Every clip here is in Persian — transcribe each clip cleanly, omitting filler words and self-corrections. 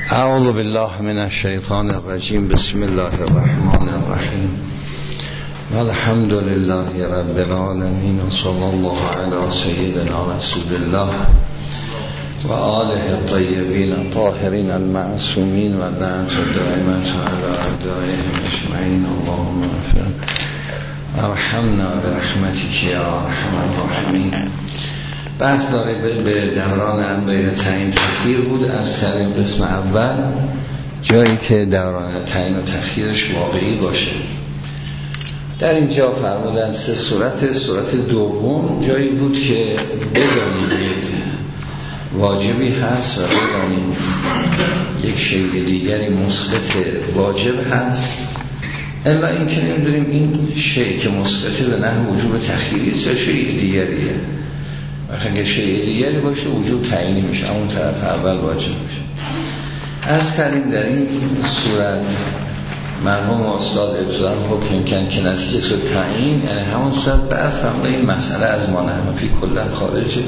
اعوذ بالله من الشیطان الرجیم. بسم الله الرحمن الرحیم. والحمد لله رب العالمین و صلی الله علی سیدنا رسول الله و آله الطیبین الطاهرین المعصومین و لعنت الدائمة علی اعدائهم اجمعین. اللهم ارحمنا برحمتک یا ارحم الراحمین. بحث داره به دوران انبیاء تعیین تخییر بود. از کردیم قسم اول جایی که دوران تعیین و تخییرش واقعی باشه. در اینجا فرمودن سه صورت دوم جایی بود که بدانید واجبی هست و بدانید یک شیء دیگری مثبت واجب هست. الا این که نمیدونیم این شیء که مثبت به نحو وجوب تخییری است یا شیء دیگریه. اگه شیء دیگری باشه وجوب تعیینی میشه، اون طرف اول واجب میشه. از کردیم در این صورت مرحوم استاد ابتداء حکم کن که نتیجه شد تعیین، یعنی همون صورت بعد فهمده این مسئله از ما نحنفی کلا خارجه.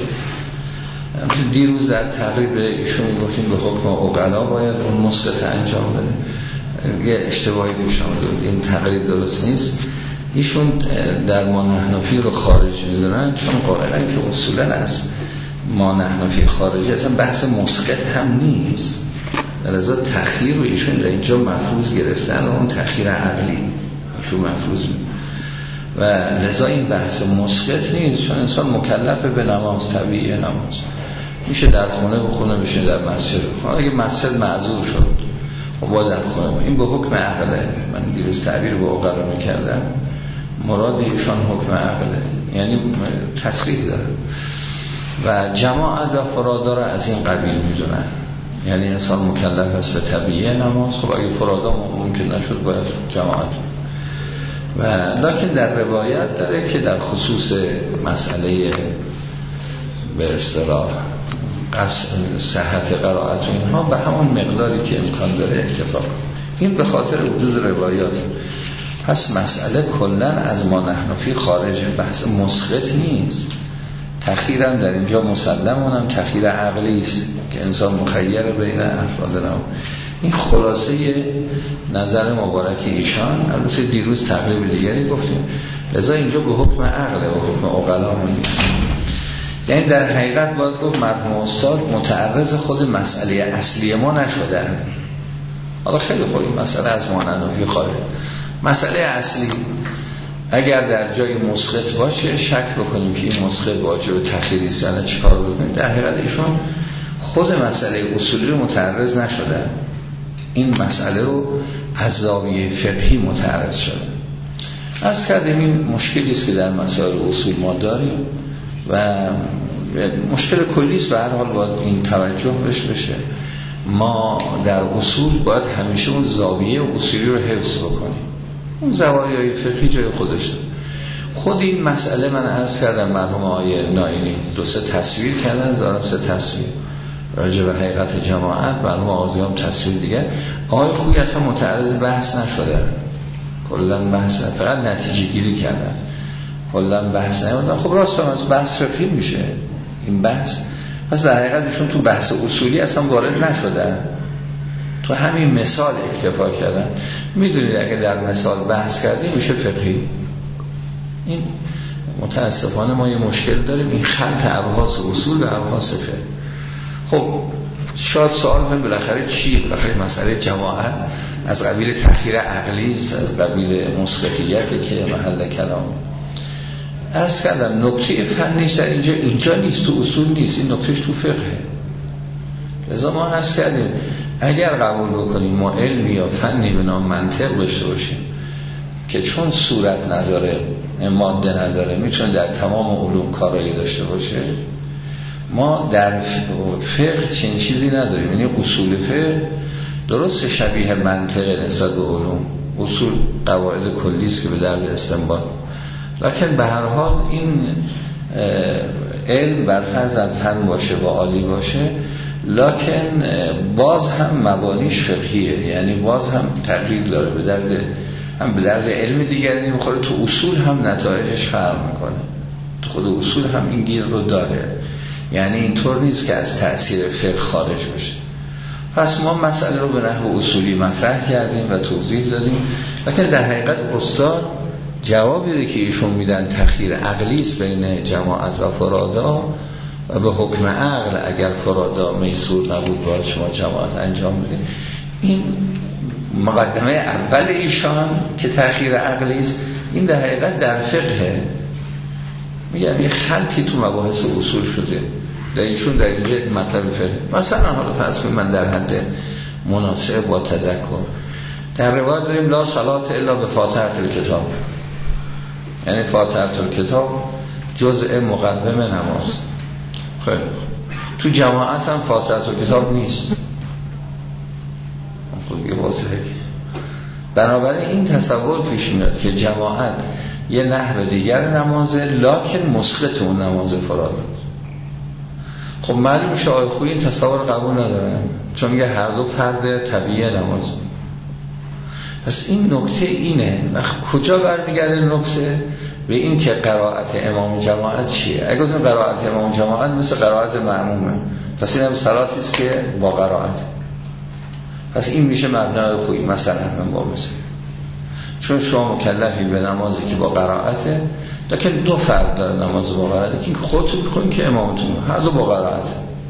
دیروز در تقریب ایشون گفتیم به حکم عقلا باید اون مسقط انجام بده. یه اشتباهی گوشم داد، این تقریب درست نیست. ایشون در ما نحنفی رو خارج میدونن چون قائلن که اصولا از ما نحنفی خارجی اصلا بحث مسقط هم نیست. لذا تخییر رو ایشون در اینجا مفروض گرفتن و اون تخییر عقلی ایشون مفروض می و لذا این بحث مسقط نیست، چون انسان مکلف به نماز، طبیعی نماز میشه در خونه بخونه، میشه در مسجد بخونه. اگه مسجد معذور شد خب باید در خونه. این به حکم عقله. من دیروز تعبیر به عقلا میکردم، مراد ایشان حکم عقله، یعنی تصریح داره و جماعت و فرادا را از این قبیل میدونن. یعنی انسان مکلف است به طبیعی نماز. خب اگه فرادا ممکن نشد باید جماعت. و لکن در روایت داره که در خصوص مسئله به اصطلاح صحت قرائت و اینها به همون مقداری که امکان داره اکتفا کن. این به خاطر وجود روایات. پس مسئله کلن از ما نحنفی خارجه، بحث مسقط نیست. تخییرم در اینجا مسلم اونم تخییر عقلی است که انسان مخیر بین افراد نام. این خلاصه نظر مبارک ایشان. البته دیروز تقریب دیگری گفتیم، لذا اینجا به حکم عقله و حکم عقلا نیست. یعنی در حقیقت باید گفت مرحوم استاد متعرض خود مسئله اصلی ما نشدن. حالا خیلی خوب این مسئله از ما نحنفی خارج. مسئله اصلی اگر در جای مسقط باشه شک بکنیم که این مسقط واجب تخییری است یا نه، چیکار بکنیم؟ در حقیقت ایشون خود مسئله اصولی رو متعرض نشدن، این مسئله رو از زاویه فقهی متعرض شده. عرض کردیم این مشکلی است که در مسائل اصول ما داریم و مشکل کلی است. به هر حال باید این توجه بشه. ما در اصول باید همیشه اون زاویه اصولی رو حفظ بکنیم. اون زوایای فقهی جای خودش داره. خود این مسئله من عرض کردم مرحوم آقای ناینی دو سه تصویر کردن، زارن سه تصویر راجع به حقیقت جماعت، مرحوم آقایان تصویر دیگه. آقای خویی اصلا متعرض بحث نشده، کلا بحث فقط نتیجه گیری کردن، کلا بحث نمیدن. خب راست هم از بحث فقهی میشه این بحث. پس در حقیقتشون تو بحث اصولی اصلا وارد نشدن، تو همین مثال اکتفا کردن. میدونید اگه در مثال بحث کردیم میشه فقهی. این متاسفانه ما یه مشکل داریم، این خلط ابحاث اصول و ابحاث فقه. خب شاید سوال کنیم بالاخره چیه؟ بالاخره مسئله جماعت از قبیل تخییر عقلی است، از قبیل مسقطیتی که محل کلام. عرض کردم نکته فنیش در اینجا نیست، تو اصول نیست، این نکتهش تو فقهه. لذا ما عرض کردیم اگر قبول بکنیم ما علمی یا فنی به نام منطق داشته باشیم که چون صورت نداره، ماده نداره، میتونه در تمام علوم کارایی داشته باشه، ما در فقه چنین چیزی نداریم. یعنی اصول فقه درست شبیه منطق نسبت به علوم، اصول قواعد کلی است که به درد استنباط، لکن به هر حال این علم برفرض فن باشه و عالی باشه، لکن باز هم مبانیش فقهیه. یعنی باز هم تقریب داره، به درد علم دیگری نمیخوره. تو اصول هم نتایجش فرق میکنه، تو خود اصول هم این گیر رو داره. یعنی اینطور نیست که از تأثیر فقه خارج بشه. پس ما مسئله رو به نحو اصولی مطرح کردیم و توضیح دادیم، لیکن در حقیقت استاد جوابی که ایشون میدن تخییر عقلی است بین جماعت و فرادا و به حکم عقل اگر فرادا میسور نبود باید شما جماعت انجام بدید. این مقدمه اول ایشان که تخییر عقلی است. این در حقیقت در فقه میگم یه خلطی تو مباحث اصول شده در ایشون در اینجا مطلب فقه. مثلا حالا فرض کنید من در حد مناسب با تذکر در روایت داریم لا صلات الا به فاتحه الکتاب، یعنی فاتحه الکتاب جزء مقدم نماز. خیلی تو جماعت هم فاتحه الکتاب نیست، خود یه واضحه. بنابراین این تصور پیش میاد که جماعت یه نحو دیگر نمازه لکن مسقط اون نماز فراد. خب معلوم شاه خوی این تصور قبول ندارن، چون میگه هر دو فرد طبیعی نماز. پس این نکته اینه و کجا برمیگرده نکته؟ به این که قرائت امام جماعت چیه. اگه گفتیم قرائت امام جماعت مثل قرائت معمومه، پس این هم صلاتی است که با قرائت. پس این میشه مبنای خویی. مثلا من با مثل چون شما مکلفی به نمازی که با قرائته، لیکن دو فرد داره نماز با قرائته که خودتون میکنین که امامتون هر دو با قرائته.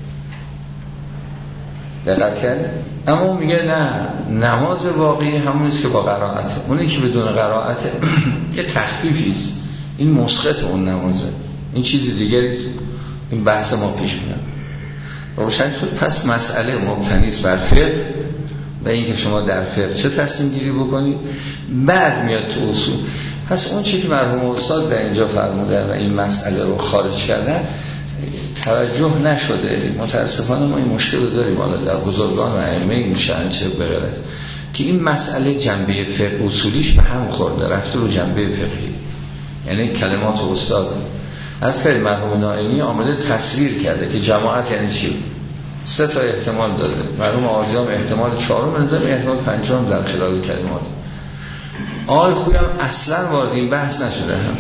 دقت کرده؟ اما میگه نه، نماز واقعی همونیست که با قرائته، اونی که بدون قرائته یه تخفیفی است، این مسقط اون نمازه، این چیز دیگری. این بحث ما پیش میاد روشن شد. پس مسئله مبتنی است بر فقه و این که شما در فقه چه تصمیم گیری بکنید، بعد میاد تو اصول. پس اون چیزی که مرحوم استاد در اینجا فرمودن و این مسئله رو خارج کردن توجه نشده. متاسفانه ما این مشکل رو داریم حالا در بزرگان و ائمه این شأنچه بغیرت که این مسئله جنبه فقه اصولیش به هم خورده رفته رو جنبه فقهی. یعنی کلمات استاد از خیلی مرحوم نائینی آمده تصویر کرده که جماعت یعنی چی. 3 تا احتمال داده. مرحوم آزیام احتمال 4م نظام احتمال 5م در خلال کلمات. آقای خویم اصلا وارد این بحث نشده، هم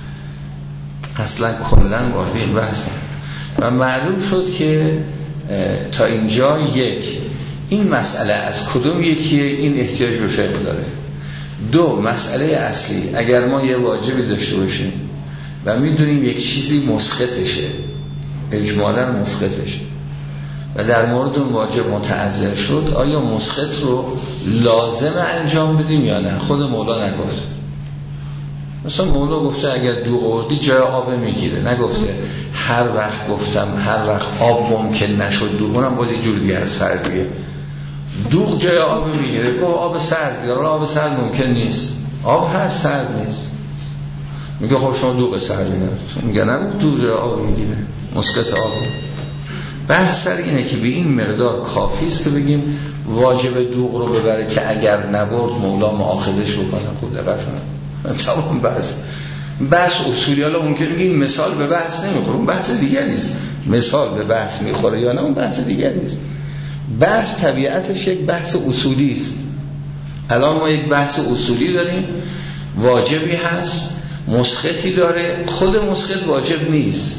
اصلا کلن وارد این بحث نشده و معلوم شد که تا اینجا این مسئله از کدوم یکیه این احتیاج به فقه داره. 2 مسئله اصلی اگر ما یه واجبی داشته باشیم و میدونیم یک چیزی مسقطشه، اجمالا مسقطشه و در مورد اون واجب متعذر شد، آیا مسقط رو لازم انجام بدیم یا نه؟ خود مولا نگفت. مثلا مولا گفته اگر دوغ آوردی جای آب میگیره، نگفته هر وقت گفتم هر وقت آب ممکن نشد دوغ، اونم باز یه جور دیگه از فرضیه دوغ جای آب میگیره. گفت آب سرد بیار، آب سرد ممکن نیست، آب هست سرد نیست. میگه خب شما دوغ سرد بیار، میگه نه دوغ جای آب میگیره، مسقط آب. بحث سر اینه که به این مقدار کافی است که بگیم واجب دوغ رو ببره که اگر نبرد مولا مؤاخذش بکنه. خود دقت کنم تمام بحث اصولی. حالا ممکنه بگیم مثال به بحث نمیخوره، اون بحث دیگر نیست. مثال به بحث میخوره یا نه اون بحث دیگر نیست. بحث طبیعتش یک بحث اصولی است. الان ما یک بحث اصولی داریم، واجبی هست، مسقطی داره، خود مسقط واجب نیست.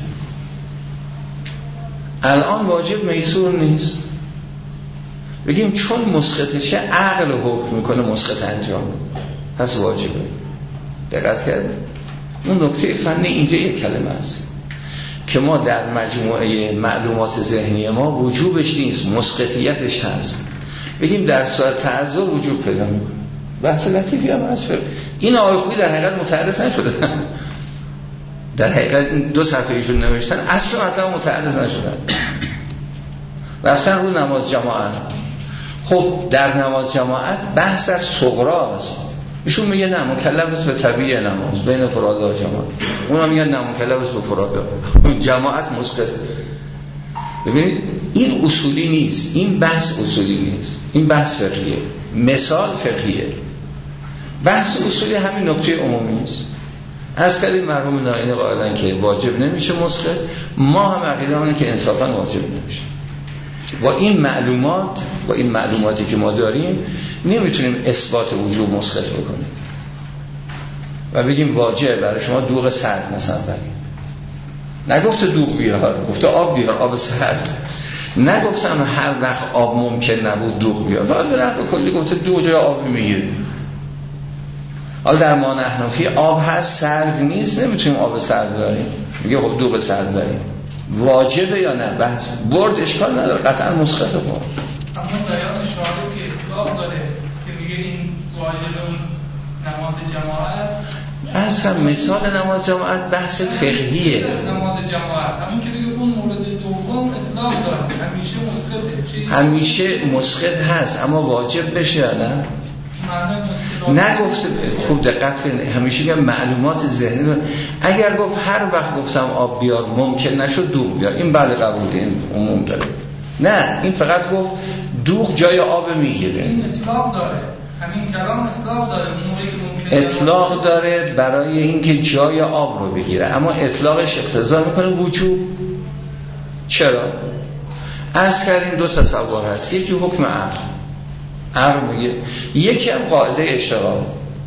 الان واجب میسور نیست، بگیم چون مسقطشه عقل حکم میکنه مسقط انجام بده پس واجبه. دقت کرد؟ اون نکته فنی اینجا یک کلمه است که ما در مجموعه معلومات ذهنی ما وجوبش نیست، مسقطیتش هست. بگیم در صورت تعذر وجوب پیدا میکنه. بحث لطیفی هم هست. این آقای خویی در حقیقت متعرض نشده، در حقیقت این 2 صفحه ایشون نوشتن اصلا مطلب متعرض نشدن، رفتن رو نماز جماعت. خب در نماز جماعت بحث در صغراست. ایشون میگه نه مکلف است به طبیعی نماز بین فرادا و جماعت، اونا میگن نه مکلف است به فرادا جماعت مسقط. ببینید این اصولی نیست، این بحث اصولی نیست، این بحث فقهیه، مثال فقهیه. بحث اصولی همین نکته عمومی است. از کلیم مرحوم نائینی قائلن که واجب نمیشه مسقط، ما هم عقیده اونه که انصافا واجب نمیشه. با این معلوماتی که ما داریم نمیتونیم اثبات وجوب مسقط بکنیم و بگیم واجب برای شما دوغ سرد مثلا بریم. نگفته دوغ بیار، گفته آب بیار، آب سرد. نگفتم هر وقت آب ممکن نبود دوغ بیاد، فقط به نحو کلی گفته دوغ جای آب میگیره. حالا در ما نحنفی آب هست سرد نیست، نمیتونیم آب سرد داریم، میگه خب دوغ سرد داریم. واجبه یا نه؟ بحث برد اشکال نداره، قطعا مسخطه برد. اما بیان شارع که اطلاق داره که میگه این واجب اون نماز جماعت، اصلا مثال نماز جماعت بحث فقهیه. نماز جماعت همون که دیگه اون مورد دوم اطلاق داره، همیشه مسخطه. همیشه مسخط هست اما واجب بشه یا نه؟ نگفته. خوب دقت کنید، همیشه میگم معلومات ذهنی رو. اگر گفت هر وقت گفتم آب بیار ممکن نشد دوغ بیار، این بله قبوله، این عموم داره. نه، این فقط گفت دوغ جای آب میگیره. این اطلاق داره، همین کلام اطلاق داره. اطلاق داره برای اینکه جای آب رو بگیره، اما اطلاقش اقتضا میکنه وجوب. چرا؟ عرض کردیم دو تصور هست، یکی حکم عقل میگه، یکی هم قاعده اشتغال.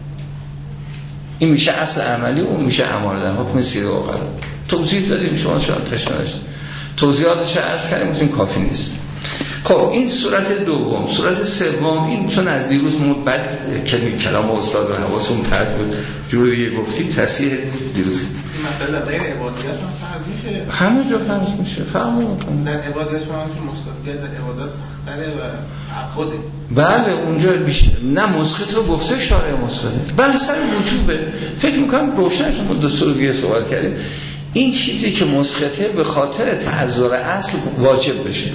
این میشه اصل عملی، اون میشه عمل. حکم سیر و عقل توضیح دادیم، شما شاید تشنهش توضیحاتش عرض کردیم، این کافی نیست. خب این صورت دوم. صورت سوم، این چون از دیروز ما بعد کلام استاد و حواسمون پرت بود جور دیگه گفتیم، تصحیح دیروز. این مسئله غیر عبادیت هم فرض میشه؟ همه جا فرض میشه. فرمون در عبادت شما چون مسخطیت در عبادت سختره و عقده. بله اونجا بیشتر. نه مسخط رو گفته شارع مسخطه، بحث وجوبه. فکر میکنم روشن شما دو سال دیگه صحبت کردیم. این چیزی که مسخطه به خاطر تعذر اصل واجب بشه،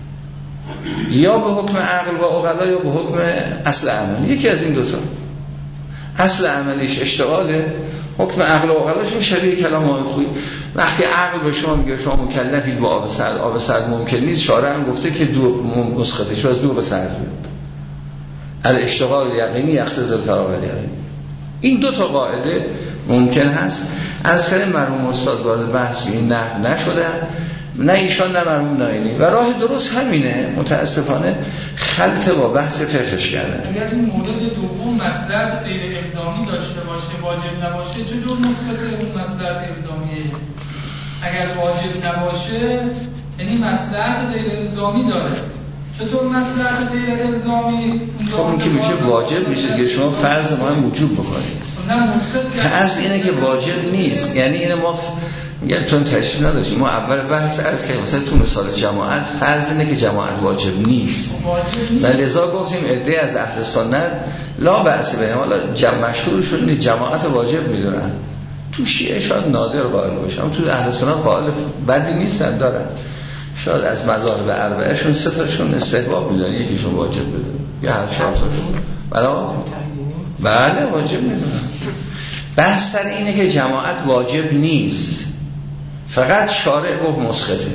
یا به حکم عقل و عقلا یا به حکم اصل عملی. یکی از این دوتا. اصل عملیش اشتغاله، حکم عقل و عقلاش شبیه کلام آقای خویی. وقتی عقل به شما میگه شما مکلفید با آب سرد، آب سرد ممکن نیست، شارع هم گفته که دو مسخطش از دو به سرد بیاد. الاشتغال یقینی یقتضی الفراغ الیقینی. این دو تا قاعده ممکن هست. از کردیم مرحوم استاد وارد بحث این نحو نشده، نه ایشان نه مرحوم ناینی، و راه درست همینه. متاسفانه خلط با بحث فقهش کردن. اگر این مورد دوم مصلحت غیر الزامی داشته باشه، واجب نباشه، چطور مسخطه اون مصلحت الزامیه؟ اگر واجب نباشه یعنی مصلحت غیر الزامی داره، چطور مصلحت غیر الزامی؟ خب این که میشه واجب میشه که شما فرض ما هم وجوب بکنید. فرض اینه که واجب نیست، یعنی اینه ما یعنی چون تشریح نداشتیم ما اول بحث عرض کردیم مثلا تو مثال جماعت فرض اینه که جماعت واجب نیست و لذا گفتیم عده از اهل سنت لا بأس بهم، حالا مشهورشون اینه جماعت واجب میدونن. تو شیعه شاید نادر قائل باشه، اما تو اهل سنت قائل بدی نیستن، دارن. شاید از مذاهب اربعه شون سه تاشون استحباب میدونن، یکیشون واجب بدون یا هر چهار تاشون بله واجب میدونن. بحث سر اینه که جماعت واجب نیست، فقط شارع گفت مسخطه.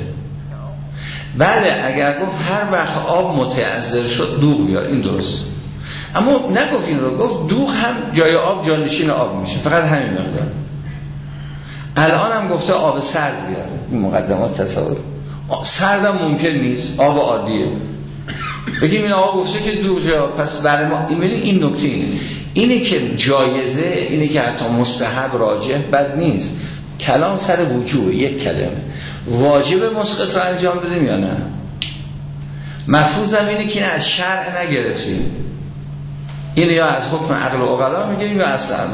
بله اگر گفت هر وقت آب متعذر شد دوغ بیار، این درست، اما نگفت این رو، گفت دوغ هم جای آب جانشین آب میشه، فقط همین مقدار. الان هم گفته آب سرد بیار. این مقدمات تصور. سردم ممکن نیست، آب عادیه. بگیم این آقا گفته که دوغ جا، پس برای ما این نکته اینه که جایزه، اینه که حتی مستحب راجح بد نیست. کلام سر وجوب، یک کلمه واجب مسقط رو انجام بدیم یا نه. مفروضم اینه که از شرع نگرفتیم، این یا از حکم عقل و عقلا میگیم یا اصل عمل.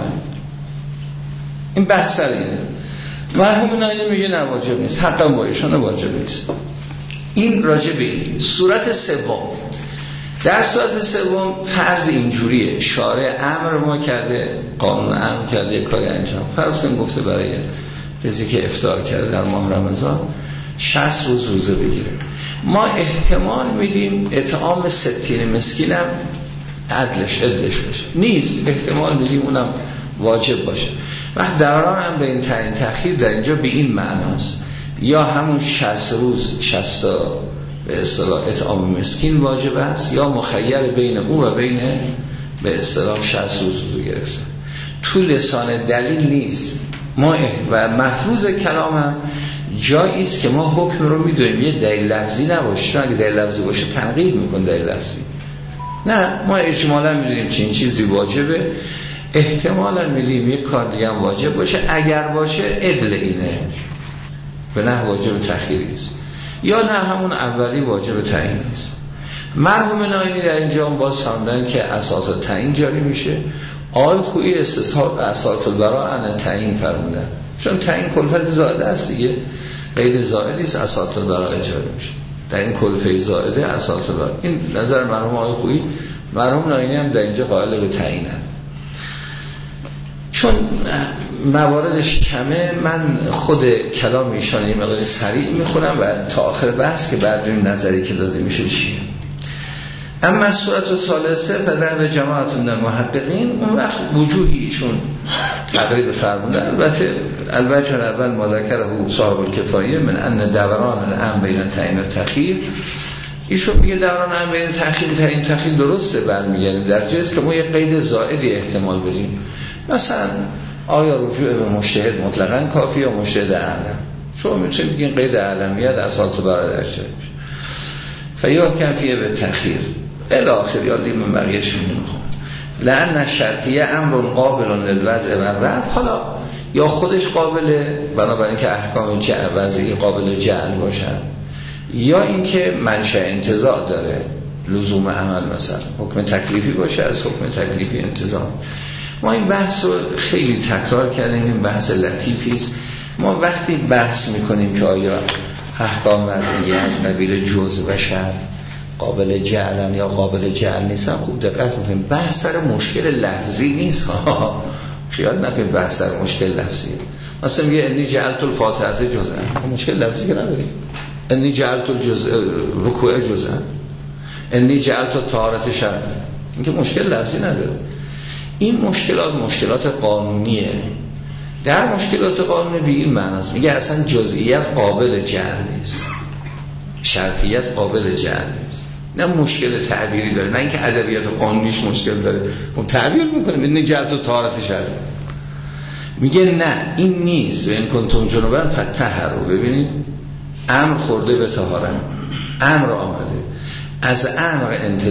این بحث سر اینه. مرحوم ناینی میگه نه واجب نیست، حقا با ایشان واجب نیست. این راجب این. صورت سوم، در صورت سوم فرض اینجوریه، شارع امر ما کرده، قانون امر کرده یک کاری انجام. فرض کنیم گفته برای کسی که افطار کرده در ماه رمضان 60 روز روزه بگیره. ما احتمال میدیم اطعام 60 مسکین هم عدلش بشه، نیست، احتمال میدیم اونم واجب باشه. وقت دوران هم به این تعیین تأخیر در اینجا به این معناست، یا همون 60 روز 60 به اصطلاح اطعام مسکین واجب است، یا مخیر بین او و بین به اصطلاح 60 روز رو گرفتن. تو لسان دلیل نیست. ما و محفوظ کلام هم جایی است که ما حکم رو میدونیم یه دلیل لفظی نباشه، اگه دلیل لفظی باشه تنقیض میکنه دلیل لفظی. نه، ما اجمالا میدونیم چه این چیزی واجبه، احتمالا میدونیم یک کار دیگه هم واجب باشه، اگر باشه عدل اینه به نه واجب تأخیری است. یا نه همون اولی واجب تعیین نیست. مرحوم ناینی در اینجا باز فهمیدن که اساس تعیین جاری میشه. آقای خویی اساس البراء عن تعیین فرمودن، چون تعیین کلفت زائده است دیگه، غیر زائدی است، اساس البراء جاری میشه. در این کلفه زائده اساس البراء. این نظر مرحوم آقای خویی. مرحوم ناینی هم در اینجا قائل به تعیینن. چون مواردش کمه، من خود کلام ایشان یه مقدار سریع میخونم و تا آخر بحث که بعد این نظری که داده میشه چیه. اما صورت و ثالثه پدر به جماعتون محققین، اون وقت وجوهی چون تقریب فرمودن. البته اول مذکره صاحب الکفایه من ان دوران الامر بین تعیین و تأخیر، ایشون میگه دوران الامر بین تعیین تأخیر درسته، برمیگردیم در جهت که ما یه قید زائدی احتمال بدیم، مثلا آیا رجوع به مجتهد مطلقاً کافی یا مجتهد اعلم. شما میتونید بگین قید اعلمیت اساس برای درجه میشه فیحکم فیه به تأخیر الی آخر، یا دیگه من بقیه‌اش نمیخوام. لأن شرطیه امر قابل للوضع و رفع، حالا یا خودش قابله بنابراین که احکام وضعی قابل جعل باشن، یا اینکه منشأ انتزاع داره، لزوم عمل مثلا حکم تکلیفی باشه، از حکم تکلیفی انتزاع. ما این بحث رو خیلی تکرار کردیم، این بحث لطیفی است. ما وقتی بحث میکنیم که آیا احکام وضعیه از قبیل جزء و شرط قابل جعلن یا قابل جعل نیستن، خوب دقت میکنیم بحث سر مشکل لفظی نیست. خیال نکنید بحث سر مشکل لفظیه. مثلا میگه انی جعلت الفاتحه جزءا، مشکل لفظی که نداریم. انی جعلت رکوع جزءا، انی جعلت طهارت شرط، این که مشکل لفظی نداره. این مشکلات قانونیه. در مشکلات قانونی به این معناست، میگه اصلا جزئیات قابل جعل نیست، شرطیت قابل جعل نیست. نه مشکل تعبیری داره، نه اینکه ادبیات قانونیش مشکل داره، اون تعبیر میکنه این جعل تو طهارت شرط. میگه نه این نیست. و این کنتم جنوبا فتطهروا، ببینید امر خورده به طهارت، امر آمده، از امر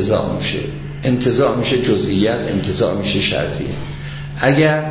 انتزاع میشه جزئیات، انتزاع میشه شرطیه. اگر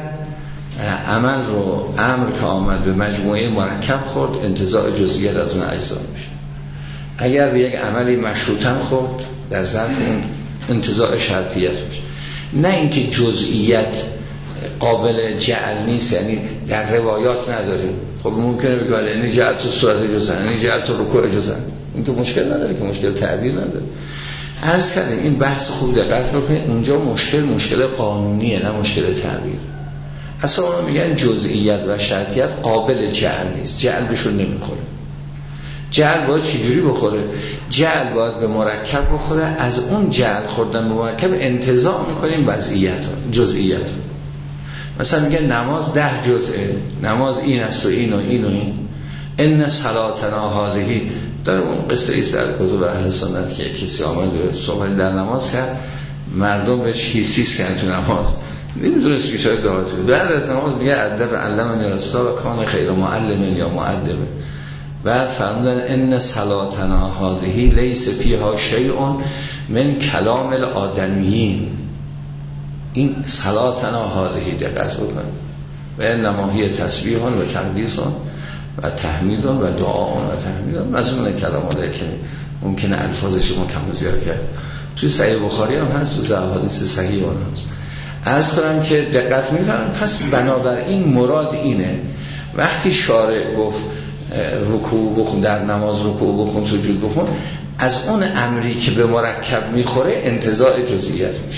امر که آمد به مجموعه مرکب خورد، انتزاع جزئیات از اون اجزا میشه. اگر به یک عملی مشروطاً خورد، در ظرف اون انتزاع شرطیت میشه. نه اینکه جزئیات قابل جعل نیست، یعنی در روایات نداریم. خب ممکنه بگه یعنی جعل تو صورت جزء، یعنی جعل تو رکوع جزء، این که مشکل نداره، که مشکل تعبیر نداره. عرض کردیم این بحث خوب دقت بکنید، اونجا مشکل قانونیه، نه مشکل تعبیر. اصلا اونا میگن جزئیات و شرطیت قابل جعل نیست، جعل بهشون نمیخوره. جعل باید چجوری بخوره؟ جعل باید به مرکب بخوره، از اون جعل خوردن به مرکب انتزاع میکنیم جزئیات. مثلا میگه نماز 10 جزئه، نماز این است و این و این و این. ان صلاتنا هذه، در اون قصه ایست در کتب اهل سنت که کسی آمد و صحبت در نماز کرد، مردم بهش هیسیس کردن تو نماز، نمیدونست که شاید دعاتی بود. بعد از نماز میگه ادب علمنی رسول و کان خیر معلم یا مؤدب. بعد فرمودن ان صلاتنا هذه لیس فیها شیء من کلام الآدمیین. این صلاتنا هذه دقت بکنید، و انما هی تسبیح و تقدیس و تحمید و دعا و تحمید، مضمون کلام الله که ممکنه الفاظش رو کم و زیاد کرد. توی صحیح بخاری هم هست و احادیث صحیح اون هست. عرض کنم که دقت می‌کنم. پس بنابراین مراد اینه وقتی شارع گفت رکوع بکن، در نماز رکوع بکن، سجود بکن، از اون امری که به مرکب میخوره انتزاع جزئیات میشه،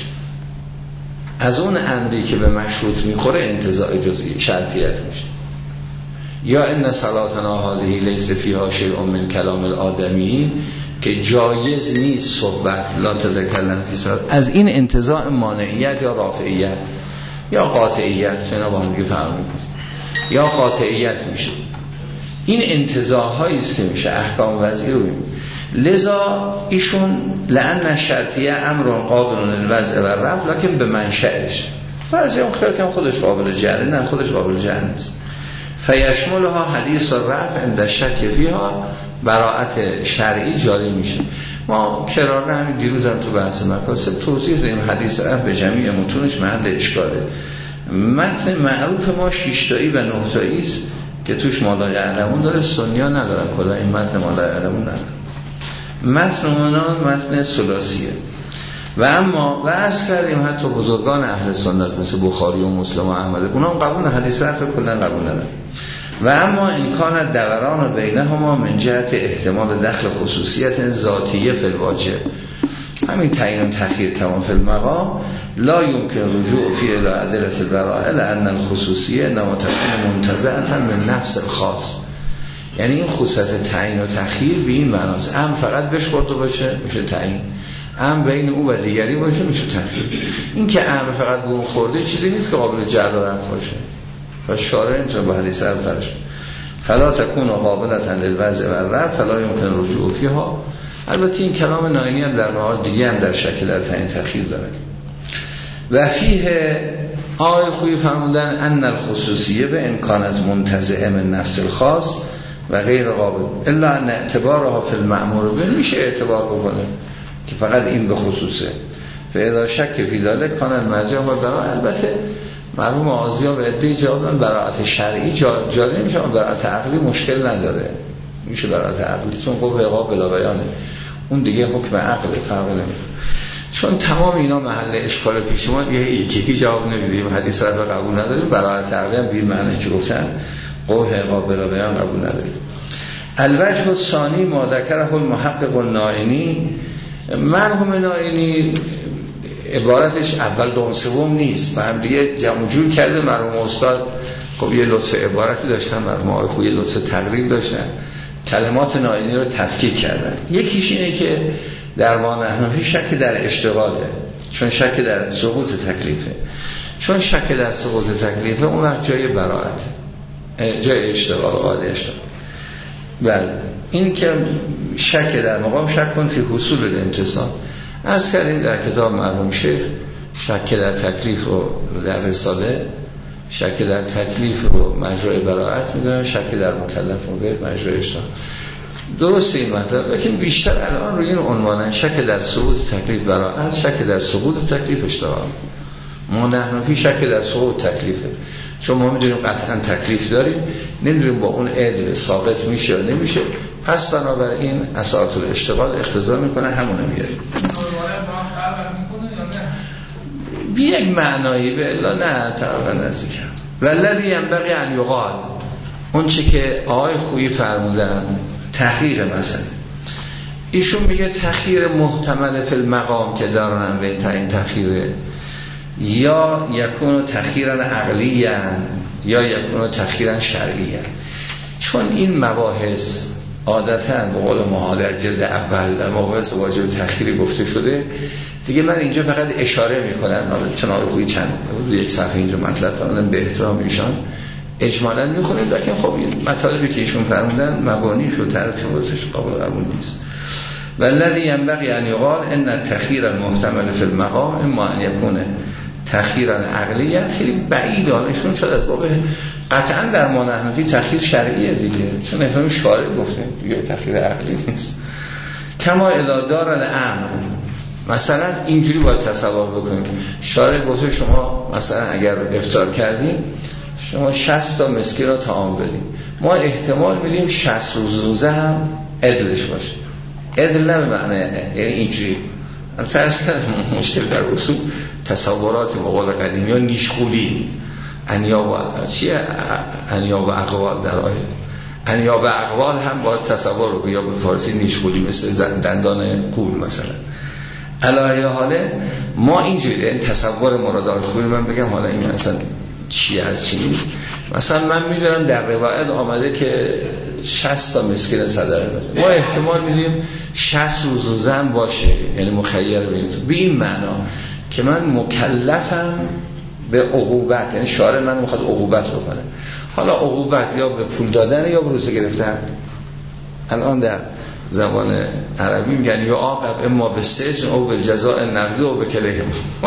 از اون امری که به مشروط میخوره انتزاع جزئی شرطیت میشه. یا ان صلاتنا هذه لیس فیها شیء من کلام الآدمیین، که جایز نیست صحبت لا تتکلم فی صلات، از این انتزاع مانعیت یا رافعیت یا قاطعیت، چنا با هم دیگه فرق میکنه، یا قاطعیت میشه. این انتزاع هایی است که میشه احکام وضعی رو میبینیم. لذا ایشون لأن شرطیه امر قابل للوضع و رفع لکن به منشأش، بعضی اون خیلی خودش قابل جعل، نه خودش قابل جعل نیست. فیشملها حدیث الرفع عند شک فیها، براءت شرعی جاری میشه. ما کرار همین دیروز هم تو بحث مکاسب توضیح دادیم حدیث رفع به جمیع متونش محل اشکاله. متن معروف ما 6 تایی و 9 تایی است که توش ما لا یعلمون داره، سنی‌ها ندارن، کلا این متن ما لا یعلمون نداره. متن اونا متن ثلاثیه. و اما و عرض کردیم حتی بزرگان اهل سنت مثل بخاری و مسلم و احمد اونا هم قبول حدیث حرف کلا قبول ندارن. و اما امکان دوران بینهما من جهت احتمال دخل خصوصیت ذاتیه فی الواجب، همین تعیین و تخییر تمام فی المقام لا یمکن رجوع فی الی ادله البراءه لان الخصوصیه انما تكون منتزعه من نفس الخاص. یعنی این خصوصیت تعیین و تخییر به این معناست، فقط بهش خورده باشه میشه تعیین، بین او و دیگری باشه میشه تخییر. این که فقط به اون خورده چیزی نیست که قابل جعل و رفع باشه. و شارع اینجا با حدیث اولش فلا تکون قابلة للوضع و الرفع فلا یمکن رجوع فیها. البته این کلام ناینی هم در موارد دیگه هم در شکل در تعیین تخییر داره. و فیه آقای خویی فرمودن ان الخصوصیه به امکانات منتزعه من نفس الخاص و غیر قابل الا ان اعتبارها فی المأمور به، میشه اعتبار بکنه که فقط این به خصوصه. فاذا شک فی ذلک کان المرجع و براءه. البته مرحوم آزیا و عده‌ای جواب دادن براءت شرعی جاری نمیشه، اما براءت عقلی مشکل نداره، میشه براءت عقلی، چون قوه عقاب بلا بیانه، اون دیگه حکم عقل فرق نمیکنه. چون تمام اینا محل اشکال پیش اومد یکی جواب نمیدیم، حدیث رو قبول نداریم، براءت عقلی هم به این معنی که گفتن قوه عقاب بلا بیان قبول نداریم. الوجه الثانی ما ذکره المحقق النائینی، مرحوم نائینی عبارتش اول دوم سوم نیست، با هم دیگه جمع جور کرده. مرحوم استاد خب یه لطف عبارتی داشتن، مرحوم آقای خویی یه لطف تقریب داشتن، کلمات نائینی رو تفکیک کردن. یکیش اینه که در ما نحنفی شک در اشتغاله، چون شک در سقوط تکلیفه، چون شک در سقوط تکلیفه اون وقت جای براءت، جای اشتغال قاعده اشتغال. بله این که شک در مقام شک کن فی حصول الامتصال. از کردیم در کتاب مرحوم شیخ شک در تکلیف رو در رساله، شک در تکلیف رو مجرای براءت میدونن، شک در مکلف رو به مجرای اشتغال. درسته این مطلب، لیکن بیشتر الان روی این عنوانن شک در سقوط تکلیف براءت، شک در سقوط تکلیف اشتغال. ما نحنفی شک در سقوط تکلیفه، چون ما میدونیم قطعا تکلیف داریم، نمیدونیم با اون عدل ثابت میشه یا نمیشه، پس بنابراین اساس الاشتغال اقتضا میکنه همونه میاریم. بی یک معنایی به الا نه تقریبا نزدیکم. والذی ینبغی ان یقال، اون چه که آقای خویی فرمودن تحقیق مثلا، ایشون میگه تخییر محتمل فی المقام که دارن به این تخییره، یا یکونو تخییرن عقلیاً یا یکونو تخییرن شرعیاً. چون این مباحث عادتاً به قول ما در جلد اول در مباحث واجب تخییری گفته شده دیگه، من اینجا فقط اشاره میکنم، چون آقای خویی چند یک صفحه اینجا مطلب فرمودن به احترام ایشان اجمالاً میخونیم، لیکن خب این مطالبی که ایشون فرمودن مبانیش و ترتیباتش قابل قبول نیست. والذی ینبغی ان یقال ان التخییر المحتمل فی المقام اما ان یکون تخییرا عقلی، خیلی بعید آنشون شد از باب قطعا در ما نحنفی تخییر شرعیه دیگه، چون افهام شارع گفته دیگه تخییر عقلی نیست. کما اذا دار الامر، مثلا اینجوری باید تصور بکنیم، شارع گفته شما مثلا اگر افطار کردیم شما 60 تا مسکین رو طعام بدیم، ما احتمال میدیم 60 روزه هم عدلش باشه. عدل نه به معنی یعنی اینجوری، مشکل در اصول تصورات مقال قدیمی ها نیشخولی، انیاب و اقوال در آیه، انیاب و اقوال هم باید تصور رو یا به فارسی نیشخولی مثل دندان قول مثلا. علایه حاله ما اینجوری این تصور مراد آیه خوبی، من بگم حالا این اصلا چی از چی نیست. مثلا من میدونم در روایت آمده که 60 تا مسکین صدقه بده، ما احتمال میدیم 60 روزه هم باشه، یعنی مخیر به این معنا که من مکلفم به عقوبت، یعنی شارع من میخواد عقوبت بکنه. حالا عقوبت یا به پول دادن یا به روزه گرفتن. الان در زبان عربی میگن یا عاقب اما به سجن او به جزاء النقد او به کلیه.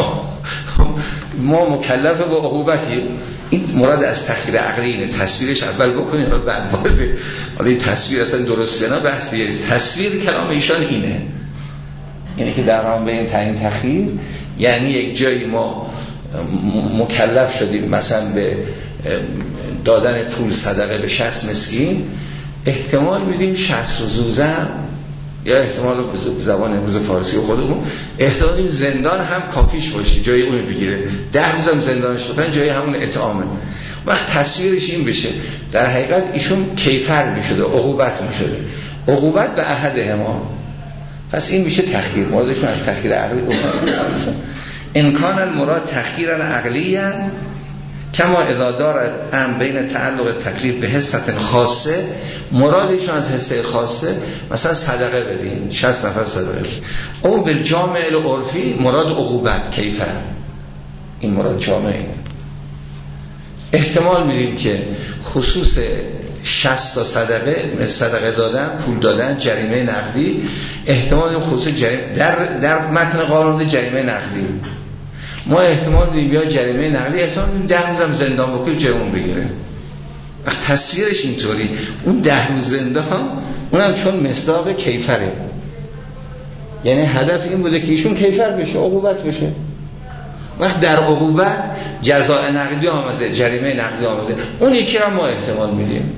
ما مکلف به عقوبتی. این مراد از تخییر عقلی اینه. تصویرش اول بکنید بعد بازه. حالا این تصویر اصلا درسته نه بحث دیگه. تصویر کلام ایشان اینه، یعنی که در هم به این تعیین تخییر یعنی یک جایی ما مکلف شدیم مثلا به دادن پول صدقه به 60 مسکین، احتمال میدیم 60 روزم یا احتمال زبان امروز فارسی و خودمون احتمال میدیم زندان هم کافیش باشه جای اون بگیره، 10 روزم زندانش بکنن جای همون اطعامه. وقت تصویرش این بشه در حقیقت ایشون کیفر میشده، عقوبت میشده، عقوبت به احدهما. پس این میشه تخییر، مرادشون از تخییر عقلی گفتن. امکان المراد تخییرا عقلیه کما اذا دارد ام بین تعلق تکلیف به حصت خاصه، مرادشون از حصه خاصه مثلا صدقه بدین 60 نفر صدقه بدین، اون به جامع العرفی مراد عقوبت کیفر، این مراد جامعه. احتمال میدیم که خصوص 60 تا صدقه دادن، پول دادن، جریمه نقدی، احتمال خصوص جریمه در متن قانون جریمه نقدی، ما احتمال میدیم یا جریمه نقدی، احتمال میدیم 10 روزم زندان بکنه جرم بگیره. تصویرش اینطوری، اون 10 روز زندان اونم چون مصداق کیفره، یعنی هدف این بوده که ایشون کیفر بشه، عقوبت بشه. وقت در عقوبت جزاء نقدی آمده، جریمه نقدی آمده، اون یکی را ما احتمال میدیم.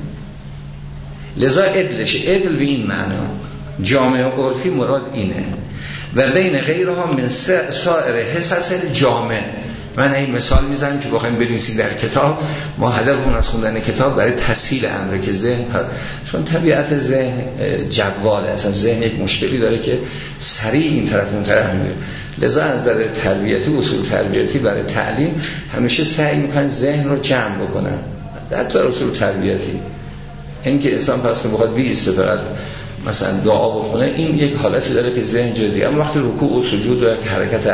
لذا عدل به این معنا جامعه عرفی مراد اینه و بین غیرها من سائر حصص الجامع. من این مثال میزنم که بخوایم بنویسیم در کتاب، ما هدفمون از خوندن کتاب برای تسهیل امره که ذهن، چون طبیعت ذهن جواله، اصلا ذهن یک مشکلی داره که سریع این طرف اون طرف میره. لذا از نظر تربیتی، اصول تربیتی برای تعلیم همیشه سعی میکنن ذهن رو جمع بکنن. حتی اصول تربیتی این که انسان پس که بخواد بیسته فقط مثلا دعا بکنه، این یک حالتی داره که ذهن جدی. اما وقتی رکوع و سجود و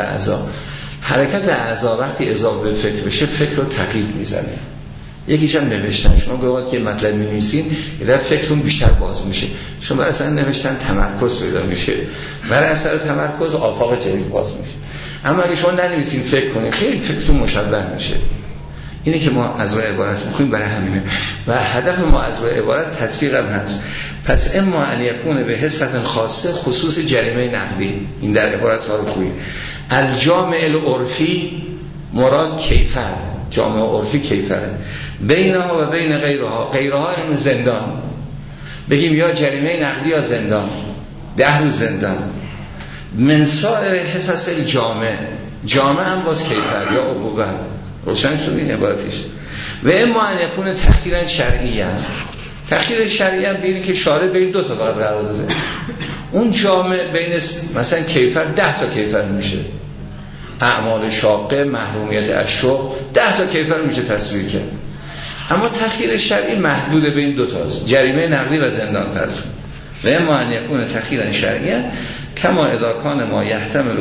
حرکت اعضا وقتی اضافه به فکر بشه، فکر رو تقیید میزنه. یکیش هم نوشتن، شما گوید که مطلب می‌نویسین یه فکرتون بیشتر باز میشه، شما اصلا نوشتن تمرکز پیدا میشه، برای اثر تمرکز آفاق جدید باز میشه. اما اگه شما ننویسین فکر کنید، خیلی فکرتون مشبع میشه. اینه که ما از روی عبارت میخویم، برای همینه و هدف ما از روی عبارت تطبیق هم هست. پس اما ان یکون به حصت خاصه خصوص جریمه نقدی، این در عبارت ها رو خوبی. الجامع العرفی مراد کیفر، جامع عرفی کیفره، بینها و بین غیرها این زندان، بگیم یا جریمه نقدی یا زندان، 10 روز زندان. من سائر حصص الجامع، جامع هم باز کیفر یا عقوبت. روشن شد این عبارتش. و اما ان یکون تخییرا شرعی، تخییر شرعی هم ببینید که شارع بین 2 تا فقط قرار داده، اون جامع بین مثلا کیفر 10 تا کیفر میشه، اعمال شاقه، محرومیت از شغل، 10 تا کیفر میشه تصویر کرد. اما تخییر شرعی محدود بین 2 تاست، جریمه نقدی و زندان فرض. و اما ان یکون تخییرا شرعیه کما اذا کان ما یحتمل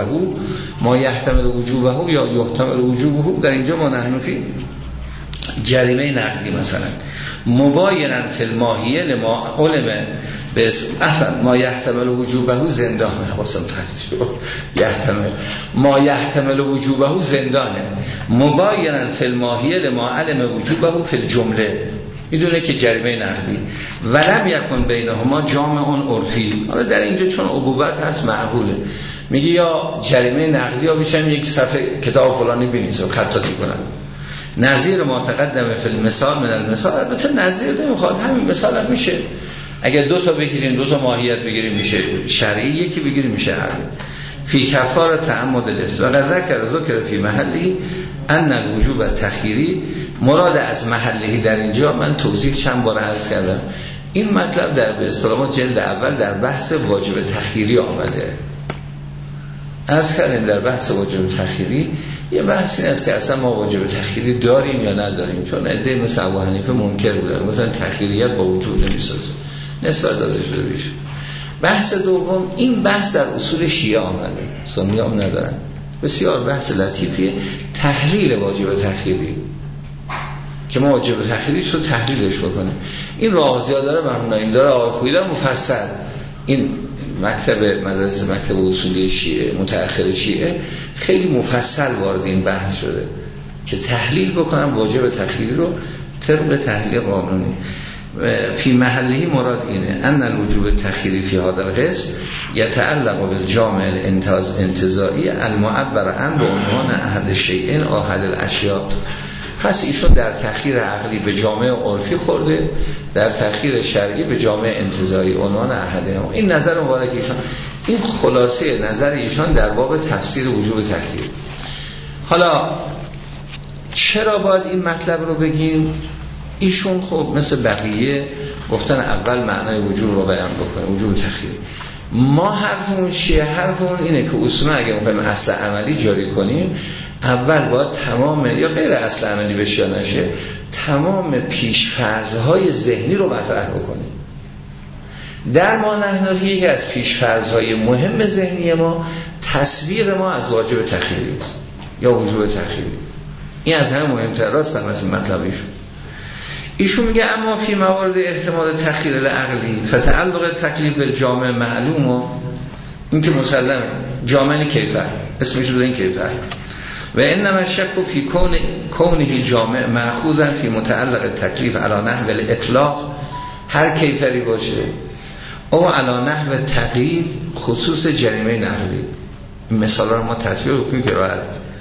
وجوبه یا یحتمل وجوبه، در اینجا ما نحنفی جریمه نقدی مثلا مباینا فی الماهیه لما علم به ما یحتمل وجوبه زندان، حواسم پرت شد، ما یحتمل وجوبه زندانه، مباینا فی الماهیه لما علم وجوبه فی الجمله، میدونه که جریمه نقدی ولم یکن بینهما جامع عرفی. حالا در اینجا چون عقوبت هست معقوله، میگه یا جریمه نقدی یا بیشم یک صفحه کتاب فلانی بنویسه و خطاطی کنن. نظیر ما تقدم فی المثال من المثال، البته نظیر نمیخواد، همین مثال هم میشه. اگر 2 تا بگیریم، 2 تا ماهیت بگیریم میشه شرعی، یکی بگیریم میشه عقلی. فی کفاره تعمد الافتراء و ذکر فی محلی ان الوجوب تخییری، مراد از محلی در اینجا من توضیح چند بار عرض کردم. این مطلب در به اصطلاح جلد اول در بحث واجب تخییری آمده. عرض کردیم در بحث واجب تخییری یه بحثی است که اصلا ما واجب تخییری داریم یا نداریم، چون عده مثل ابو حنیفه منکر بودن، مثلا تخییریت با وجود نمیسازه، نسبت داده شده بیش. بحث دوم، این بحث در اصول شیعه آمده، سنی هم ندارن. بسیار بحث لطیفیه، تحلیل واجب تخییری که ما واجب تخییری رو تحلیلش بکنیم. این رازی‌ها داره، مرحوم داره، آقای خویی داره مفصل. این مکتب مدرسه مکتب اصولی شیعه متأخر شیعه خیلی مفصل وارد این بحث شده که تحلیل بکنم واجب تخییری رو طبق تحلیل قانونی. فی محلی مراد اینه ان الوجوب تخییری فی هذا القسم یتعلق بالجامع الانتزاعی المعبر عن به عنوان احد الشیئین احد الاشیاء. پس ایشون در تأخیر عقلی به جامعه عرفی خورده، در تأخیر شرعی به جامعه انتزاعی عنوان احده هم. این نظر مبارک ایشان، این خلاصه نظر ایشان در باب تفسیر وجوب تأخیر. حالا چرا باید این مطلب رو بگیم؟ ایشون خب مثل بقیه گفتن اول معنای وجوب رو بیان بکنه، وجوب تأخیر. ما حرفمون چیه؟ حرفمون اینه که اصولا اگه میخوایم اصل عملی جاری کنیم، اول باید تمام یا غیر اصل عملی بشه یا نشه، تمام پیش‌فرض‌های ذهنی رو مطرح بکنیم. در ما نحنفی یکی از پیش‌فرض‌های مهم ذهنی ما تصویر ما از واجب تأخیری است یا وجوب تأخیری. این از همه مهمتر. راست هم از این مطلب ایشون میگه اما فی موارد احتمال تأخیر العقلی فتعلق تکلیف بالجامع معلوم، و این که مسلم جامع کیفر اسمش رو این کیفر، و انما شک فی کونه جامع مأخوذا فی متعلق تکلیف علی نحو الاطلاق، هر کیفری باشه او علی نحو تقیید خصوص جریمه نحوی. مثال رو ما تطبیق کنیم که راحت.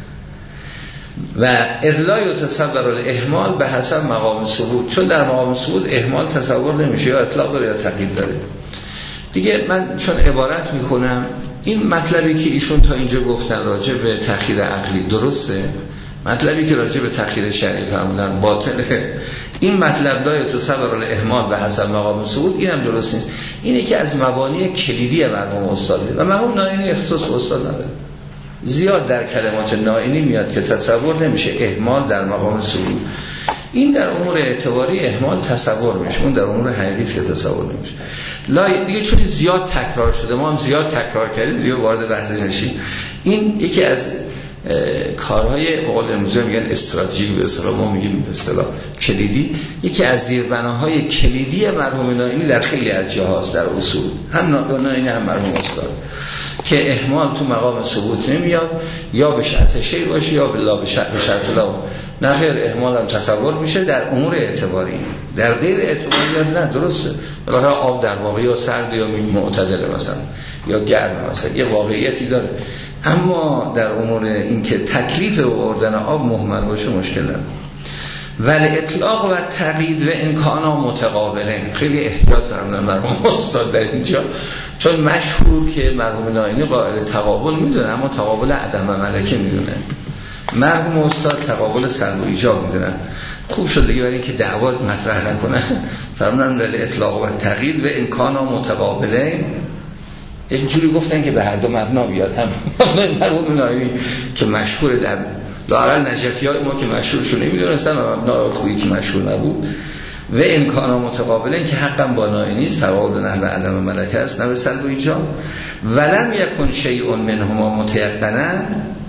و اذلا یتصور الاهمال به حسب مقام ثبوت، چون در مقام ثبوت اهمال تصور نمیشه، یا اطلاق داره یا تقیید داره دیگه. من چون عبارت میکنم این مطلبی که ایشون تا اینجا گفتن راجع به تأخیر عقلی درسته، مطلبی که راجع به تأخیر شرعی فرمودن باطله. این مطلب لا یتصور الاهمال به حسب مقام ثبوت اینم درست نیست. اینه که از مبانی کلیدی مرحوم استاده و مرحوم نائینی اختصاص به استاد نداره. زیاد در کلمات نائینی میاد که تصور نمیشه اهمال در مقام ثبوت. این در امور اعتباری اهمال تصور میشه، اون در امور حقیقی است که تصور نمیشه. لا دیگه چون زیاد تکرار شده، ما هم زیاد تکرار کردیم دیگه وارد بحث نشیم. این یکی از کارهای به قول امروزی میگن استراتژیک، به اصطلاح ما میگیم به اصطلاح کلیدی، یکی از زیربناهای کلیدی مرحوم نائینی در خیلی از جاهاست در اصول، هم نائینی هم مرحوم استاد، که اهمال تو مقام ثبوت نمیاد، یا به شرط شی باشه یا بالله به شرط لا. نه خیر، اهمال هم تصور میشه در امور اعتباری، در غیر اعتباری نه. درسته بالاخره آب در واقع یا سرد یا معتدله مثلا یا گرم مثلا یه واقعیتی داره، اما در امور این که تکلیف آوردن آب مهمل باشه مشکل نداره. ولی اطلاق و تقیید و امکانا متقابله. خیلی احتیاط فرمودن مرحوم استاد در اینجا، چون مشهور که مرحوم نائینی قائل تقابل میدونه، اما تقابل عدم و ملکه میدونه. مرحوم استاد تقابل سلب و ایجاب میدونن. خوب شد دیگه برای اینکه دعوا مطرح نکنن فرمودن ولی اطلاق و تقیید و امکانا متقابله. یک جوری گفتن که به هر دو مبنا بیاد، هم مرحوم نائینی که مشهور در لااقل نجفی‌های ما که مشهورشو نمیدونستن و مبنا خویی که مشهور نبود، و امکانا متقابلن که حقا با نائینی است، تقابل نحو عدم ملکه است نه به سلب و ایجاب. ولم یکن شیء منهما متیقنا.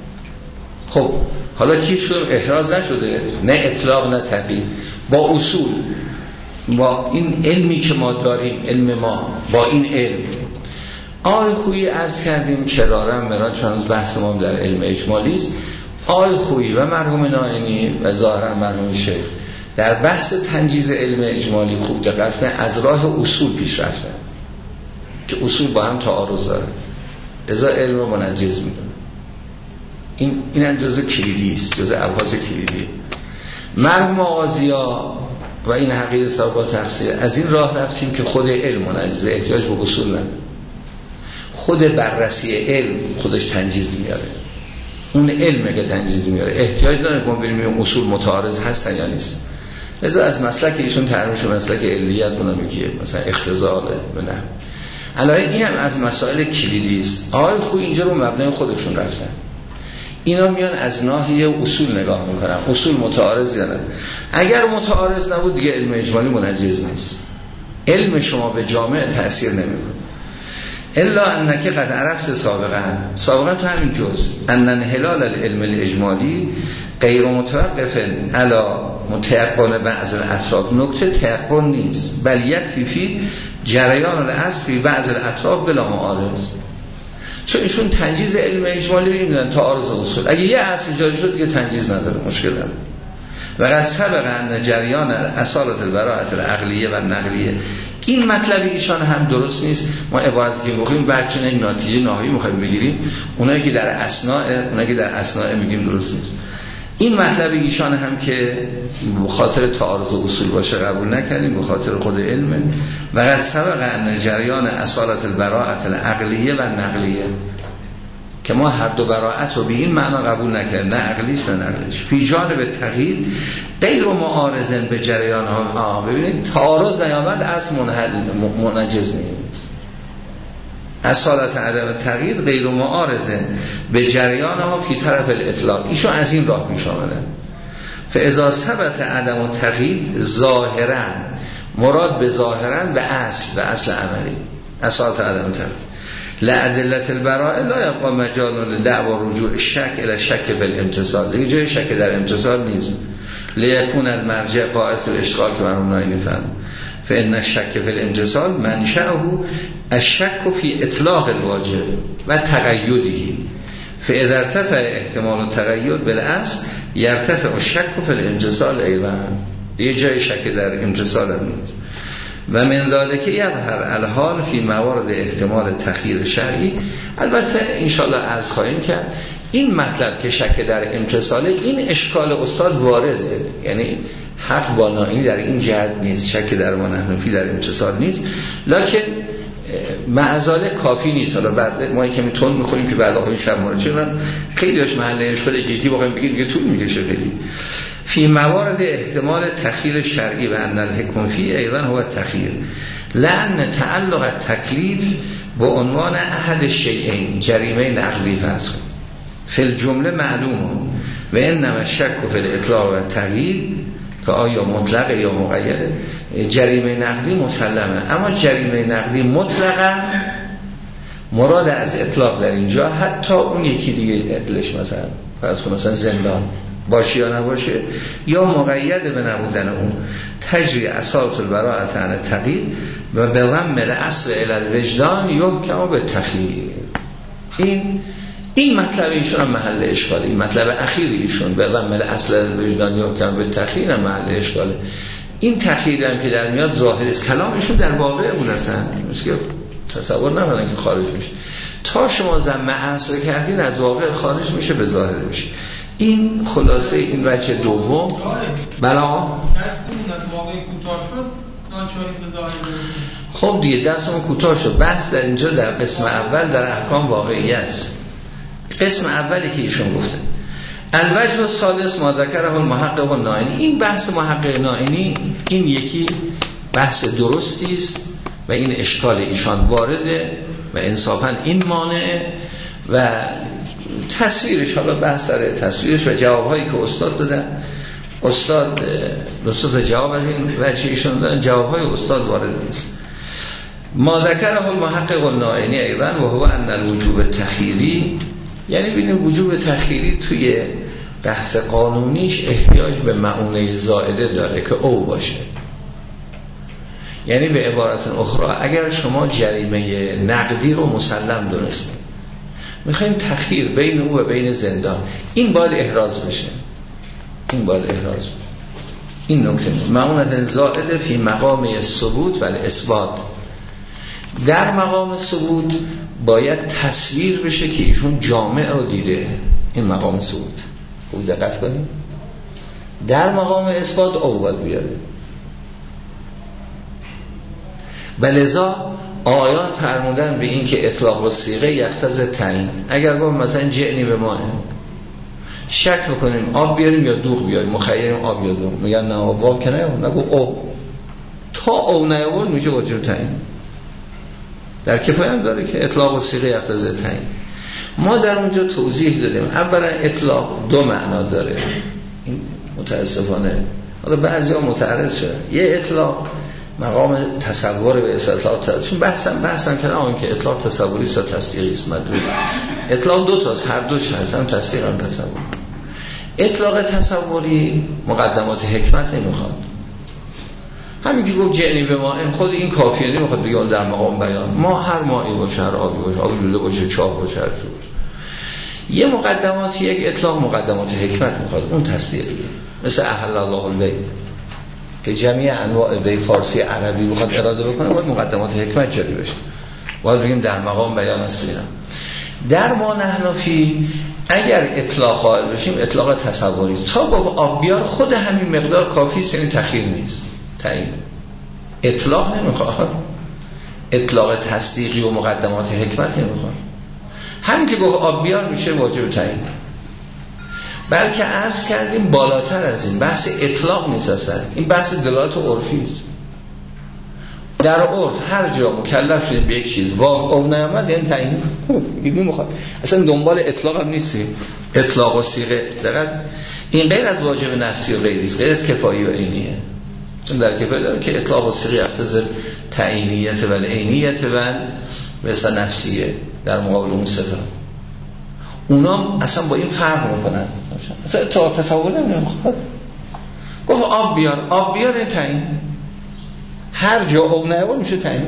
خب حالا کی شد احراز نشده، نه اطلاق نه تقیید، با اصول، با این علمی که ما داریم، علم ما با این علم. آقای خویی عرض کردیم کرارم مراد، چون بحث ما در علم اجمالی است. آقای خویی و مرحوم نائینی و ظاهرا مرحوم شیخ در بحث تنجیز علم اجمالی خوب دقت کنید، از راه اصول پیش رفتن که اصول با هم تعارض داره، ازا علم رو منجز میدونه. این هم جزء کلیدی است، جزء ابحاث کلیدی. مرحوم آغازیا و این حقیقت سابقا تقصیر از این راه رفتیم که خود علم منجزه، احتیاج به اصول نداره. خود بررسی علم خودش تنجیز میاره، اون علمه که تنجیز میاره، احتیاج نداره که ما بریم اصول متعارض هستن یا نیست. لذا از مسلک ایشون تعریف شده مسلک علیت اونم میگه مثلا اختزاله نه. علاوه این هم از مسائل کلیدی است. آقای خوی اینجا رو مبنای خودشون رفتن، اینا میان از ناحیه اصول نگاه میکنن، اصول متعارض یا نه. اگر متعارض نبود دیگه علم اجمالی منجز نیست، علم شما به جامعه تأثیر نمیکنه. الا انک قد عرفت سابقا تو همین جز ان انحلال العلم الاجمالی غیر متوقف علی متيقن بعض الاطراف. نکته تيقن نیست، بل یکفی فی جریان الاصل فی بعض الاطراف بلا معارض. چون ایشون تنجیز علم اجمالی رو میدونن تعارض اصول، اگه یه اصل جاری شد دیگه تنجیز نداره، مشکل نداره. و قد سبق ان جریان اصالت البراءه العقلیه و نقلیه. این مطلب ایشان هم درست نیست. ما عبارتی که بخویم بعد چون این نتیجه نهایی میخوایم بگیریم، اونایی که در اثناء میگیم درست نیست. این مطلب ایشان هم که به خاطر تعارض اصول باشه قبول نکردیم، به خاطر خود علم. و قد سبق ان جریان اصالت البراءت العقلیه و نقلیه، که ما هر دو براءت رو به این معنا قبول نکردیم، نه عقلیش نه نقلیش. فی جانب تغییر غیر معارضن به جریان ها. ببینید تعارض نیامد، اصل منجز نیست. اصالت عدم تغییر غیر معارضن به جریان ها فی طرف الاطلاق، ایشون از این راه پیش آمدن. فاذا ثبت عدم تغییر ظاهرا، مراد به ظاهرا به اصل عملی، اصالت عدم تغییر. لعدلت البراءه لا یبقى مجال لدعوى رجوع الشک الى شک بالامتصال، دیگه جای شک در امتصال نیست. لیکون المرجع قاعده الاشتغال که مرحوم نایمی فهم فان الشک فی الامتصال منشأه الشک فی اطلاق الواجب و تقییده، فاذا ارتفع احتمال التقیید بالاصل یرتفع الشک فی الامتصال ایضا، دیگه جای شک در امتصال نیست. و من ذالک یظهر الحال فی موارد احتمال تخییر شرعی. البته انشاءالله عرض خواهیم کرد این مطلب که شک در امتصاله، این اشکال استاد وارده، یعنی حق با نائینی در این جهت نیست، شک در ما نحنفی در امتصال نیست، لکن معزاله کافی نیست. حالا بعد ما که میتون میخوریم که بعد آخوین شب مارد چون خیلی هاش محله اشکال جدی بخوایم بگیم دیگه طول میکشه خیلی. فی موارد احتمال تخییر شرعی و ان الحکم فی ایضا هو تخییر، لأن تعلق تکلیف با عنوان احد شیئین جریمه نقلی فرض فی الجمله معلوم و انما الشک فی الاطلاق و تغییر که آیا مطلق یا مقیده. جریمه نقلی مسلمه، اما جریمه نقلی مطلقا مراد از اطلاق در اینجا حتی اون یکی دیگه ادلش مثلا فرض کن مثلا زندان باشه یا نباشه یا مقید به نبودن اون، تجری اصالت البراءت عن التغییر و به ضم الاصل الی الوجدان یحکم بالتخییر. این مطلب ایشون هم محل اشکاله، این مطلب اخیر ایشون به ضم الاصل الی الوجدان یحکم بالتخییر هم محل اشکاله. این تخییر هم که در میاد ظاهر است، کلامشون در واقع اون هستن، مثل که تصور نکنن که خارج میشه. تا شما ضم اصل کردین از واقع خارج میشه به ظاهر میشه. این خلاصه این وجه دوم. بلا دستمون از واقع کوتاه شد ناچاریم به ظاهر برسیم. خب دیگه دستمون کوتاه شد. بحث در اینجا در قسم اول در احکام واقعی است. قسم اولی که ایشون گفته الوجه الثالث ما ذکره المحقق النائینی، این بحث محقق نائینی این یکی بحث درستی است و این اشکال ایشان وارده و انصافا این مانعه و تصویرش، حالا بحث سر تصویرش و جوابهایی که استاد دادن، استاد جواب از این وجه ایشان دادن، جوابهای استاد وارد نیست. ما ذکره المحقق النائینی ایضا و هو ان الوجوب تخییری، یعنی ببینیم وجوب تخییری توی بحث قانونیش احتیاج به معونه زائده داره که او باشه. یعنی به عبارت اخرى اگر شما جریمه نقدی رو مسلم دونستید، میخوایم تخییر بین او و بین زندان، این باید احراز بشه، این نکته معونت زائده فی مقام ثبوت و اثبات. در مقام ثبوت باید تصویر بشه که ایشون جامع رو دیده، این مقام ثبوت. خوب دقت کنیم. در مقام اثبات او باید بیاره. بلذا آیان فرمودن به این که اطلاق و صیغه یقتضی تعیین. اگر گفت مثلا جعنی به ماه شک بکنیم آب بیاریم یا دوغ بیاریم، مخیریم آب یا دوغ، میگن نه آب که نه، نگو او، تا او نیاورد میشه واجب تعیین. در کفایه هم داره که اطلاق و صیغه یقتضی تعیین. ما در اونجا توضیح دادیم اولا اطلاق دو معنا داره، این متاسفانه حالا بعضیا متعرض شده. یه اطلاق مقام تصور به اطلاق، چون بحثم کردم اون که اطلاق تصوری است تصدیقی است مدلول. اطلاق دو تاست، هر دوش هست، هم تصدیق هم تصور. اطلاق تصوری مقدمات حکمت نمیخواد، همین که گفت جعنی به ما خود این کافیه، نمیخواد بگه در مقام بیان ما هر مایی باشه، هر آبی باشه، آب لوله باشه، چاه باشه، هر چیز. یه مقدماتی، یک اطلاق مقدمات حکمت میخواد، اون تصدیقیه، مثل احل الله البیع که جمعی انواع بیع فارسی عربی بخواد اراده بکنه باید مقدمات حکمت جاری بشه، باید بگیم در مقام بیان است. در ما نحنفی اگر اطلاق قائل بشیم اطلاق تصوری تا گفت آبیار خود همین مقدار کافی است، یعنی تخییر نیست، تعیین. اطلاق نمیخواد، اطلاق تصدیقی و مقدمات حکمت نمیخواد. همین که گفت آبیار میشه واجب تعیین. بلکه عرض کردیم بالاتر از این بحث اطلاق نیست، اصلا این بحث دلالت عرفی است. در عرف هر جا مکلف شدیم به یک چیز او نیامد یعنی تعیین نمیخواد، اصلا دنبال اطلاق هم نیستیم. اطلاق و صیغه دقیقاً این غیر از واجب نفسی و غیری است، غیر از کفایی و عینیه. چون در کفایی داره که اطلاق و صیغه یقتضی تعیینیت و عینیت و مثلا نفسیه در مقابل اون صفات. اونا اصلا با این فرق میکنن، اصلا اطلاق تصور نمیخواد. گفت آب بیار این تعیین، هر جا او نیاور میشه تعیین.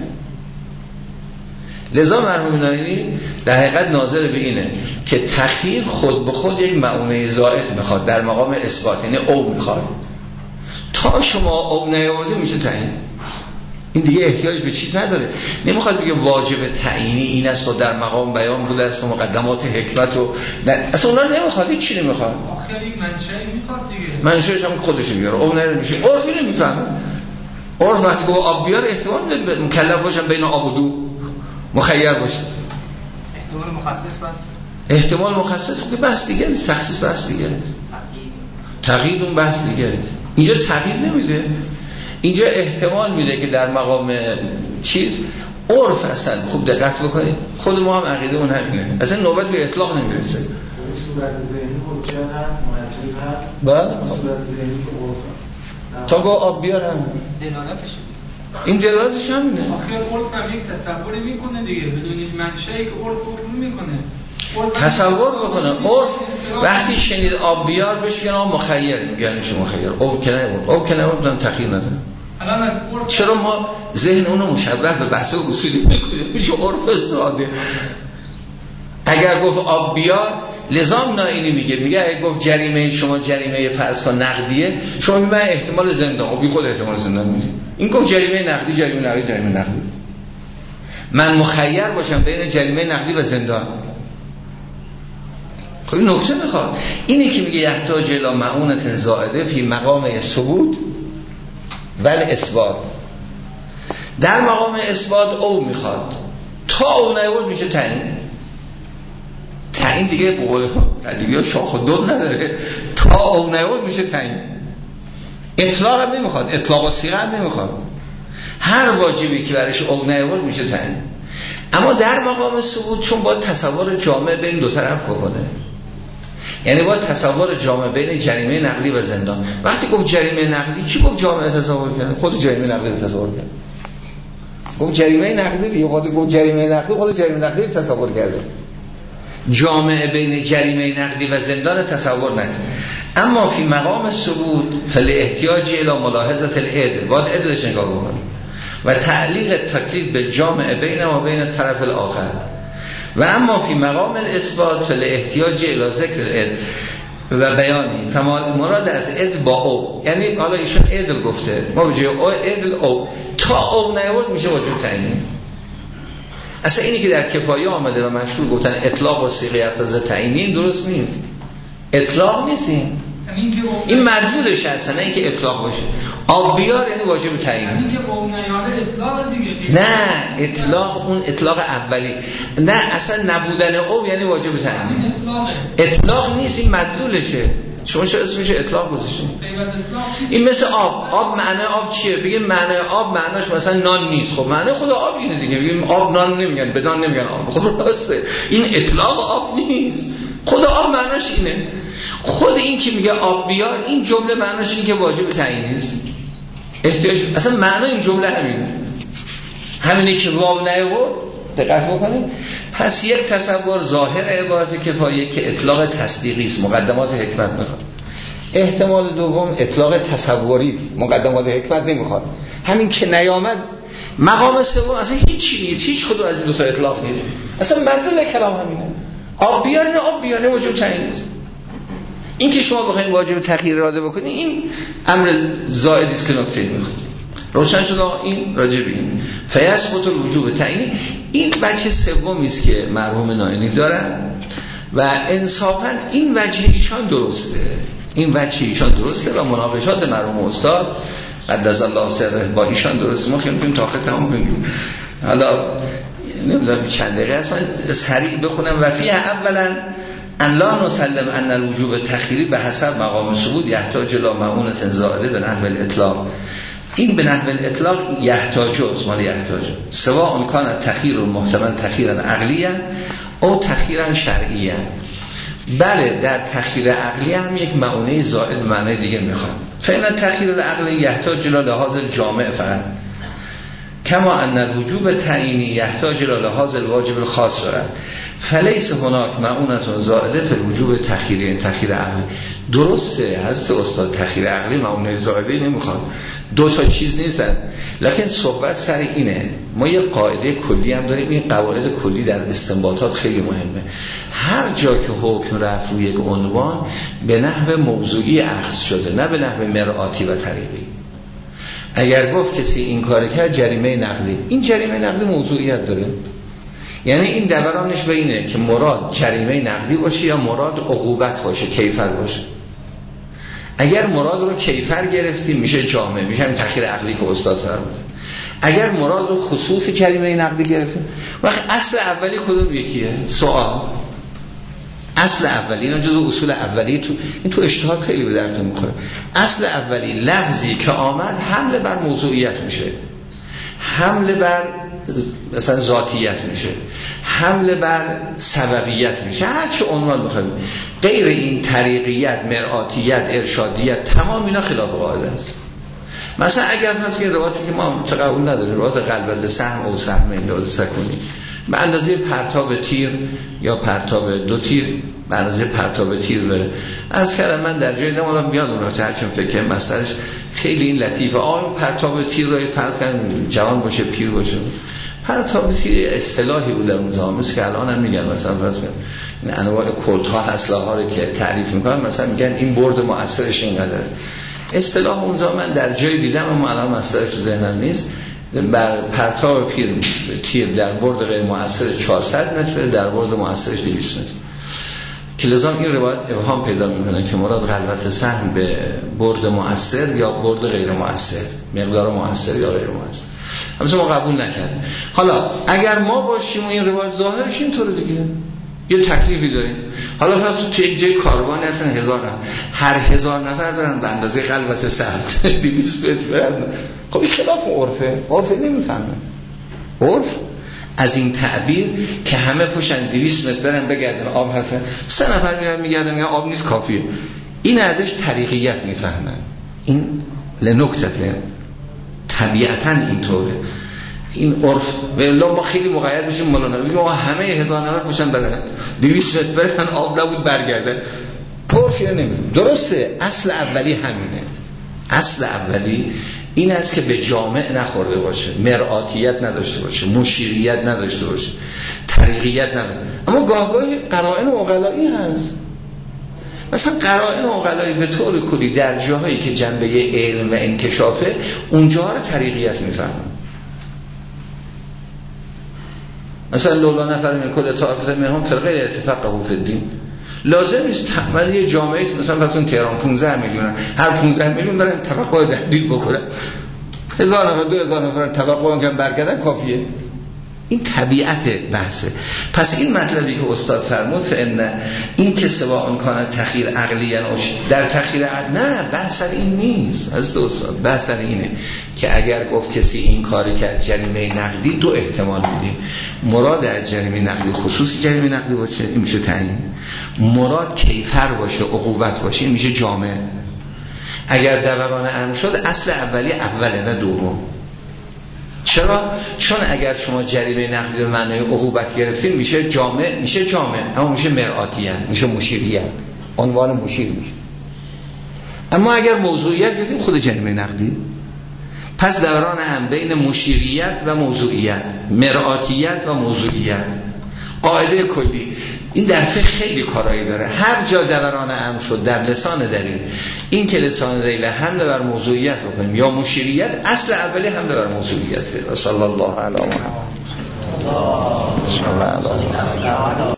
لذا مرحوم نایینی در حقیقت ناظر به اینه که تخییر خود به خود یک معونه زائد میخواد در مقام اثبات، یعنی او میخواد. تا شما او نیاورده میشه تعیین، این دیگه احتیاج به چیز نداره. نمیخواد بگه واجب تعیینی این است و در مقام بیان بوده است و مقدمات حکمت و اصلا اونا رو نمیخواد، چی نمیخواد. آخه یک منشأ میخواد دیگه، منشأش هم خودش میاره، او نمیشه. عرفی نمیفهمه. عرف وقتی که آب بیار احتمال میده مکلف باشن بین آب و دو، مخیر باشه. احتمال مخصص بس، احتمال مخصص خود بحث دیگه نیست، تخصیص بحث دیگه، تقیید اون بحث دیگه. اینجا تقیید نمیده، اینجا احتمال میده که در مقام چیز عرف اصلا خوب دقت بکنید، خود ما هم عقیده اون همینه، اصلا نوبت به اطلاق نمیرسه. صورت ذهنی حجت هست، مرکز هست. بعد صورت ذهنی که عرف تا گاه آب بیارم دلالتش این دلالتش همینه. آخه عرف هم یک تصوری میکنه دیگه بدون هیچ منشأی که عرف حکم میکنه. تصور بکنه عرف وقتی شنید آب بیار بهش میگن آب مخیر، میگن میشه مخیر. او کنه بودن تخییر نداره. چرا ما ذهن اونو مشبه به بحث اصولی میکنیم؟ میشه عرف ساده. اگر گفت آب بیار، لزام نائینی میگه اگه گفت جریمه شما جریمه فرض کن نقدیه، شما میگه احتمال زندان، او بی خود احتمال زندان میگه. این گفت جریمه نقدی. من مخیر باشم بین جریمه نقدی و زندان. خب این نکته میخواد. اینی که میگه یحتاج الی معونة زائده فی مقام ثبوت و اثبات. در مقام اثبات او میخواد، تا او نیورد میشه تعیین دیگه به قول ادبیات شاخ و در نداره، تا او نیورد میشه تعیین. اطلاق هم نمیخواد، اطلاق و صیغه هم نمیخواد، هر واجبی که برش او نیورد میشه تعیین. اما در مقام ثبوت چون باید تصور جامع بین دو طرف بکنه، یعنی باید تصور جامع بین جریمه نقدی و زندان. وقتی گفت جریمه نقدی، کی گفت جامع تصور کرد؟ خود جریمه نقدی رو تصور کرد. گفت جریمه نقدی دیگه، خود جریمه نقدی، خود جریمه نقدی رو تصور کرده. جامع بین جریمه نقدی و زندان تصور نکرد. اما فی مقام ثبوت فالاحتیاج الی ملاحظه العدل، باید عدلش نگاه بکنه و تعلیق تکلیف به جامع بین و بین طرف الاخر. و اما فی مقام الاثبات فالاحتیاج الی ذکر العدل و بیانی. مراد از عدل با او، یعنی حالا ایشون عدل گفته، ما به جای او عدل او، تا او نیورد میشه واجب تعیین. اصلا اینی که در کفایه آمده و مشهور گفتن اطلاق و صیغه یقتضی تعیین، این درست نیست. اطلاق نیست، این مدلولش هستن، نه اینکه اطلاق باشه. آب بیار یعنی واجب تعیین. این که او نیاره اطلاق دیگه. نه اطلاق اون اطلاق اولی، نه اصلا نبودن او یعنی واجب تعیین. اطلاق نیست، این مدلولشه. شما چرا اسمش اطلاق گذاشتین؟ این مثل آب معنی آب چیه؟ بگیم معنی آب معناش مثلا نان نیست. خب معنی خود آب اینه دیگه، بگیم آب نان نمیگن، به نان نمیگن آب. خب راسته این اطلاق آب نیست، خود آب معناش اینه. خود این که میگه آب بیار، این جمله معناش اینه که واجب تعیین نیست. احتیاج اصلا معنی این جمله همینه که واو نیاورد. دقت بکنید. پس یک تصور ظاهر عبارت کفایه که اطلاق تصدیقی است، مقدمات حکمت میخواد. احتمال دوم اطلاق تصوری است، مقدمات حکمت نمیخواد. همین که نیامد. مقام سوم اصلا هیچی نیست، هیچ کدوم از این دو تا اطلاق نیست. اصلا مدلول کلام همینه. آب بیاره واجب تعیین است. این که شما بخواید واجب تغییر اراده بکنید، این امر زائدی است که نکته میخواد. روشن شد. این راجب این فیثبت الوجوب تعیین. این بچه سومی است که مرحوم نائینی دارن و انصافا این وجه ایشان درسته و مناقشات مرحوم استاد قدس الله سره با ایشان درسته. ما خیلی تا آخر تمام بگیم. حالا نمیدونم چند دقیقه است من سریع بخونم. و فیه اولا ان لا نسلم ان الوجوب تخیری به حسب مقام ثبوت یحتاج الى معونة زائده به نحو الاطلاق. این به نحو الاطلاق یحتاج سواء کان تخییر محتمل تخییرا عقلیه او تخییرا شرعیه. بله در تخییر عقلی هم یک معونه زائد معنی دیگه میخواد. فإن تخییر العقلی یحتاج الى لحاظ الجامع فقط کما ان الوجوب تعیینی یحتاج الى لحاظ الواجب الخاص دارد فلیس هناک معونة زائده فی الوجوب تخییر عقلی. درسته حضرت استاد تخییر عقلی معونه زائده نمیخواد، دو تا چیز نیستن، لکن صحبت سر اینه. ما یه قاعده کلی هم داریم، این قواعد کلی در استنباطات خیلی مهمه. هر جا که حکم رفع روی یک عنوان به نحو موضوعی اخذ شده نه به نحو مرآتی و طریقی. اگر گفت کسی این کار کرد جریمه نقدی، این جریمه نقدی موضوعیت داره، یعنی این دورانش به اینه که مراد جریمه نقدی باشه یا مراد عقوبت باشه، کیفر باشه. اگر مراد رو کیفر گرفتیم میشه جامع، میشه همین تخییر عقلی که استاد فرموده. اگر مراد رو خصوص جریمه نقدی گرفتیم، وقت اصل اولی کدوم یکیه؟ سوال اصل اولی، اینا جزو اصول اولی این تو اجتهاد خیلی به درتون میخوره. اصل اولی لفظی که آمد حمله بر موضوعیت میشه، حمله بر مثلا ذاتیت میشه، حمله بر سببیت میشه، هر چه عنوان بخواید. غیر این طریقیت، مرآتیت، ارشادیت، تمام اینا خلاف قاعده است. مثلا اگر فرض کنید روایتی که ما قبول نداریم، روایت قلبت سهم او سهم انداز سکونی به اندازه پرتاب تیر یا پرتاب دو تیر، به اندازه پرتاب تیر بره. از کردم من در جای دم الان بیاد اون هر چون فکر کنم مسئلهش خیلی این لطیفه. پرتاب تیر رو فرض کنیم جوان باشه پیر باشه، پرتاب تیر اصطلاحی بود در اون زمان، مثل که الان هم میگن مثلا فرض کنیم این انواع کلت ها اسلحه ها رو که تعریف میکنن مثلا میگن این برد مؤثرش اینقدر. اصطلاح اون زمان من در جای دیدم اما الان مسئله تو ذهنم نیست. بر پرتاب تیر در برد غیر مؤثر 400 متر، در برد مؤثرش 200 متر. که لزام این روایت ابهام پیدا میکنه که مراد غلبت سهم به برد مؤثر یا برد غیر مؤثر، مقدار مؤثر یا غیر مؤثر. البته ما قبول نکردیم. حالا اگر ما باشیم و این روایت ظاهرش اینطوره دیگه، یه تکلیفی داریم. حالا فرض تو یک جای کاروانی هستن 1000 نفر، هر 1000 نفر دارن به اندازه غلبت سهم 200 متر. خب این خلاف عرف نمیفهمه. عرف از این تعبیر که همه پشن 200 متر برن بگردن آب هستن، 3 نفر میگردن میگن آب نیست کافیه، این ازش طریقیت میفهمن. این لنکته طبیعتا اینطوره، این عرف. والله ما خیلی مقید میشیم مولانا میگه ما همه 1000 نفر پشن برن 200 متر برن آب نبود برگردن. عرف نمیفهم. درسته اصل اولی همینه، اصل اولی این است که به جامع نخورده باشه، مرآتیت نداشته باشه، مشیریت نداشته باشه، طریقیت نداشته. اما گاهگاهی قرائن عقلایی هست، مثلا قرائن عقلایی به طور کلی در جاهایی که جنبه علم و انکشافه اونجا رو طریقیت میفهمن. مثلا لولا نفر من کل طائفه منهم فرقه اتفاقه فی الدین، لازم نیست مثلا یه جامعه مثلا فرض تهران 15 میلیون، هر 15 میلیون برن توقع در دین بکنن، 1000 نفر 2000 نفر توقع کنن برگردن کافیه. این طبیعت بحثه. پس این مطلبی که استاد فرمود فإن این که سواء کان تخییر عقلی در تخییر عقل، نه بحث این نیست از استاد. بحث اینه که اگر گفت کسی این کاری کرد جریمه نقدی، دو احتمال میدیم. مراد از جریمه نقدی خصوصی جریمه نقدی باشه، این میشه تعیین. مراد کیفر باشه، عقوبت باشه، این میشه جامع. اگر دوران امر شد اصل اولی اوله نه دوم. چرا؟ چون اگر شما جریمه نقدی به معنای عقوبت گرفتین میشه جامع، اما میشه مرآتیت، میشه مشیریت، عنوان مشیر میشه. اما اگر موضوعیت گرفتیم خود جریمه نقدی. پس دوران هم بین مشیریت و موضوعیت، مرآتیت و موضوعیت، قاعده کلی. این در فقه خیلی کارایی داره. هر جا دوران امر شد در لسان دلیل، این که لسان دلیل حمله بر موضوعیت بکنیم یا مشیریت، اصل اولی حمله بر موضوعیت. و صلی الله علی محمد.